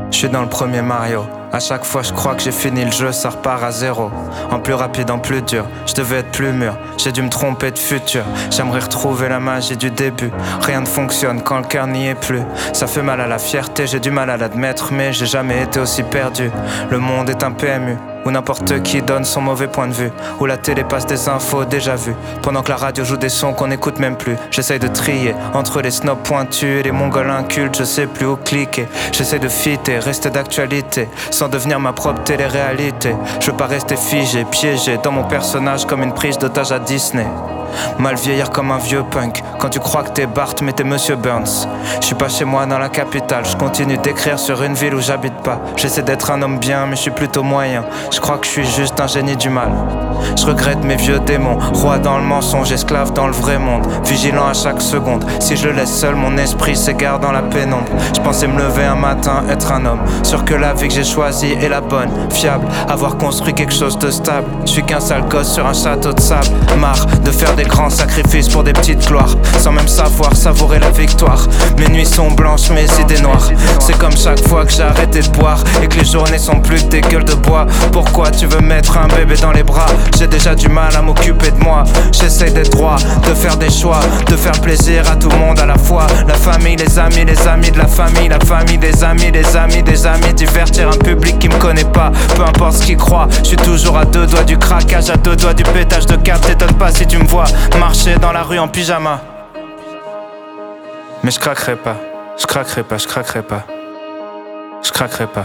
Je suis dans le premier Mario. À chaque fois je crois que j'ai fini le jeu, ça repart à zéro. En plus rapide, en plus dur, je devais être plus mûr. J'ai dû me tromper de futur, j'aimerais retrouver la magie du début. Rien ne fonctionne quand le cœur n'y est plus. Ça fait mal à la fierté, j'ai du mal à l'admettre, mais j'ai jamais été aussi perdu. Le monde est un PMU où n'importe qui donne son mauvais point de vue, où la télé passe des infos déjà vues, pendant que la radio joue des sons qu'on n'écoute même plus. J'essaye de trier entre les snobs pointus et les mongols incultes, je sais plus où cliquer. J'essaye de fitter, rester d'actualité, sans devenir ma propre télé-réalité. Je veux pas rester figé, piégé dans mon personnage comme une prise d'otage à Disney. Mal vieillir comme un vieux punk, quand tu crois que t'es Bart mais t'es Monsieur Burns. Je suis pas chez moi dans la capitale, je continue d'écrire sur une ville où j'habite pas. J'essaie d'être un homme bien mais je suis plutôt moyen. Je crois que je suis juste un génie du mal. Je regrette mes vieux démons, roi dans le mensonge, esclave dans le vrai monde, vigilant à chaque seconde. Si je le laisse seul, mon esprit s'égare dans la pénombre. Je pensais me lever un matin, être un homme, sûr que la vie que j'ai choisie est la bonne, fiable, avoir construit quelque chose de stable. Je suis qu'un sale gosse sur un château de sable, marre de faire des grands sacrifices pour des petites gloires, sans même savoir savourer la victoire. Mes nuits sont blanches, mes idées noires. C'est comme chaque fois que j'ai arrêté de boire et que les journées sont plus que des gueules de bois. Pourquoi tu veux mettre un bébé dans les bras? J'ai déjà du mal à m'occuper de moi. J'essaie d'être droit, de faire des choix, de faire plaisir à tout le monde à la fois. La famille, les amis de la famille, la famille des amis, des amis. Divertir un public qui me connaît pas, peu importe ce qu'il croit. Je suis toujours à deux doigts du craquage, à deux doigts du pétage de câble. T'étonnes pas si tu me vois marcher dans la rue en pyjama. Mais je craquerai pas, je craquerai pas, je craquerai pas, je craquerai pas.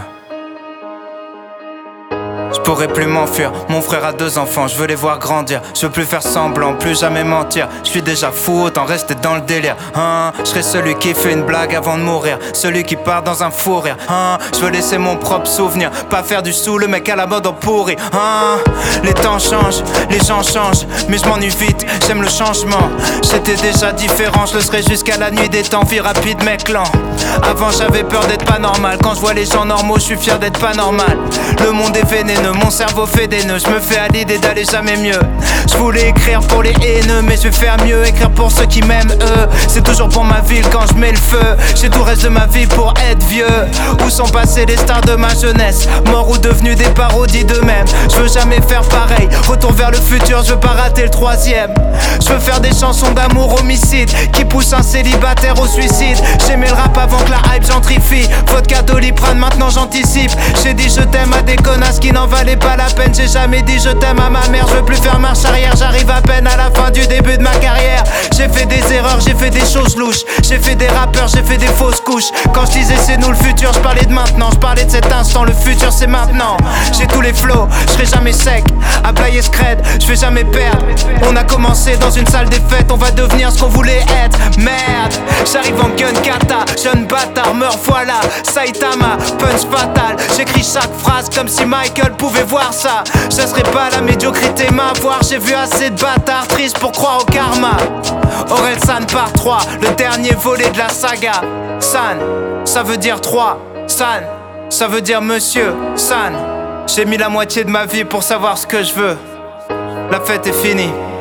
Je pourrais plus m'enfuir, mon frère a 2 enfants, je veux les voir grandir. Je veux plus faire semblant, plus jamais mentir. Je suis déjà fou, autant rester dans le délire. Je serai celui qui fait une blague avant de mourir, celui qui part dans un fou rire. Je veux laisser mon propre souvenir, pas faire du sou le mec à la mode en pourri. Les temps changent, les gens changent, mais je m'ennuie vite, j'aime le changement. J'étais déjà différent, je le serai jusqu'à la nuit des temps. Vie rapide mec lent. Avant j'avais peur d'être pas normal, quand je vois les gens normaux je suis fier d'être pas normal. Le monde est vénéneux, mon cerveau fait des nœuds, je me fais à l'idée d'aller jamais mieux. Je voulais écrire pour les haineux, mais je vais faire mieux, écrire pour ceux qui m'aiment eux. C'est toujours pour ma ville quand je mets le feu. J'ai tout le reste de ma vie pour être vieux. Où sont passés les stars de ma jeunesse, morts ou devenus des parodies d'eux-mêmes. Je veux jamais faire pareil, retour vers le futur, je veux pas rater le 3e. Je veux faire des chansons d'amour homicide qui poussent un célibataire au suicide. J'aimais le rap avant que la hype gentrifie. Vodka Doliprane, maintenant j'anticipe. J'ai dit je t'aime à des connasses qui n'en valaient pas la peine. J'ai jamais dit je t'aime à ma mère. Je veux plus faire marche arrière, j'arrive à peine à la fin du début de ma carrière. J'ai fait des erreurs, j'ai fait des choses louches. J'ai fait des rappeurs, j'ai fait des fausses couches. Quand je disais c'est nous le futur, je parlais de maintenant. Je parlais de cet instant, le futur c'est maintenant. J'ai tous les flows, je serai jamais sec. À player scred, je vais jamais perdre. On a commencé dans une salle des fêtes, on va devenir ce qu'on voulait être. Merde, j'arrive en gun kata, jeune bâtard, meurs voilà. Saitama, punch fatal. J'écris chaque phrase comme si Michael pouvait voir ça. Je laisserai pas la médiocrité m'avoir. J'ai vu assez de bâtards tristes pour croire au karma. Orelsan part 3, le dernier volet de la saga. San, ça veut dire 3. San, ça veut dire monsieur. San, j'ai mis la moitié de ma vie pour savoir ce que je veux. La fête est finie.